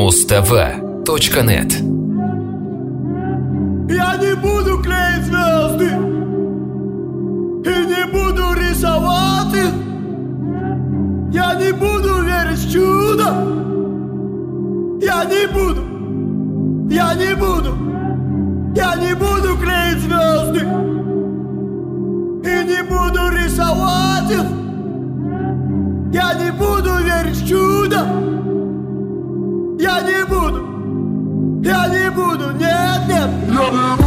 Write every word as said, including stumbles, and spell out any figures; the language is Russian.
муз тв точка нет. Я не буду клеить звезды и не буду рисовать их. Я не буду верить в чудо. Я не буду, я не буду, я не буду клеить звезды и не буду рисовать их. Я не буду верить в чудо. Я не буду, я не буду, нет, нет.